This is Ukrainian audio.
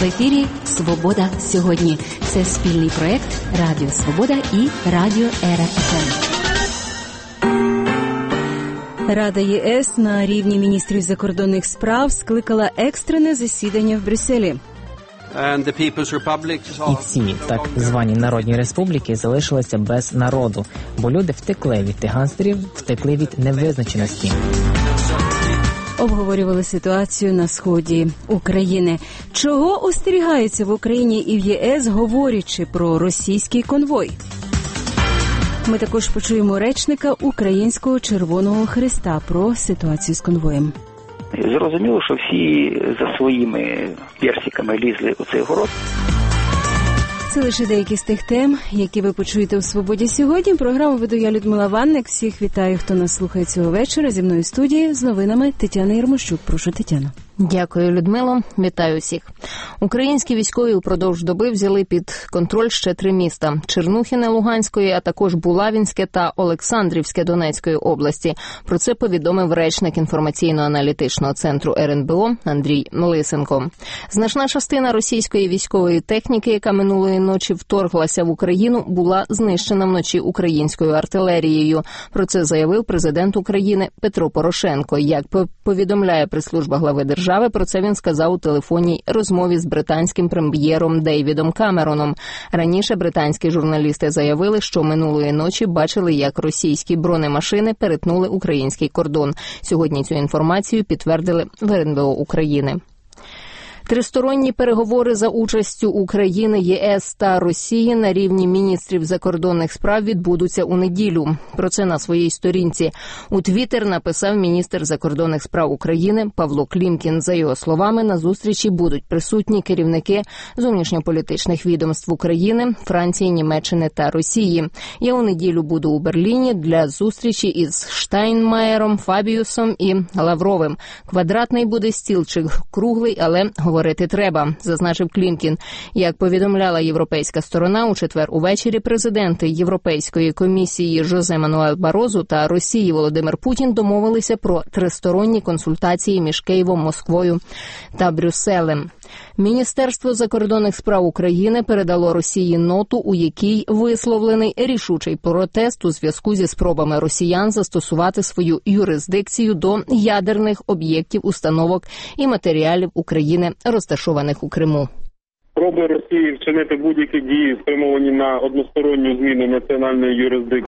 В ефірі «Свобода сьогодні». Це спільний проєкт Радіо Свобода і Радіо Ера ФМ. Рада ЄС на рівні міністрів закордонних справ скликала екстрене засідання в Брюсселі. І ці так звані народні республіки залишилися без народу, бо люди втекли від тих гангстерів, втекли від невизначеності. Обговорювали ситуацію на сході України. Чого остерігаються в Україні і в ЄС, говорячи про російський конвой? Ми також почуємо речника Українського Червоного Хреста про ситуацію з конвоєм. Зрозуміло, що всі за своїми персиками лізли у цей город. Це лише деякі з тих тем, які ви почуєте у «Свободі сьогодні». Програму веду я, Людмила Ванник. Всіх вітаю, хто нас слухає цього вечора. Зі мною в студії з новинами Тетяна Єрмощук. Прошу, Тетяно. Дякую, Людмило. Вітаю всіх. Українські військові упродовж доби взяли під контроль ще 3 міста – Чернухине Луганської, а також Булавінське та Олександрівське Донецької області. Про це повідомив речник інформаційно-аналітичного центру РНБО Андрій Лисенко. Значна частина російської військової техніки, яка минулої ночі вторглася в Україну, була знищена вночі українською артилерією. Про це заявив президент України Петро Порошенко. Як повідомляє прес-служба глави держави, про це він сказав у телефонній розмові з британським прем'єром Дейвідом Камероном. Раніше британські журналісти заявили, що минулої ночі бачили, як російські бронемашини перетнули український кордон. Сьогодні цю інформацію підтвердили в РНБО України. Тристоронні переговори за участю України, ЄС та Росії на рівні міністрів закордонних справ відбудуться у неділю. Про це на своїй сторінці у Твіттер написав міністр закордонних справ України Павло Клімкін. За його словами, на зустрічі будуть присутні керівники зовнішньополітичних відомств України, Франції, Німеччини та Росії. Я у неділю буду у Берліні для зустрічі із Штайнмаєром, Фабіусом і Лавровим. Квадратний буде стіл чи круглий, але говорити треба, зазначив Клімкін. Як повідомляла європейська сторона, у четвер увечері президенти Європейської комісії Жозе Мануель Барозу та Росії Володимир Путін домовилися про тристоронні консультації між Києвом, Москвою та Брюсселем. Міністерство закордонних справ України передало Росії ноту, у якій висловлений рішучий протест у зв'язку зі спробами росіян застосувати свою юрисдикцію до ядерних об'єктів, установок і матеріалів України, розташованих у Криму. Спроби Росії вчинити будь-які дії, спрямовані на односторонню зміну національної юрисдикції